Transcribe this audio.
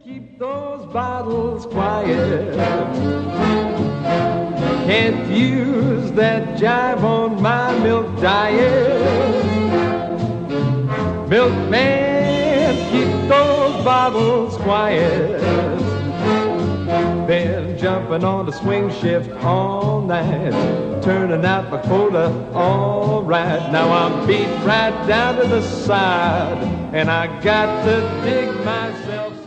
Keep those bottles quiet. Can't use that jive on my milk diet. Milkman, keep those bottles quiet. Been jumping on the swing shift all night, turning out my quota all right. Now I'm beat right down to the side, and I got to dig myself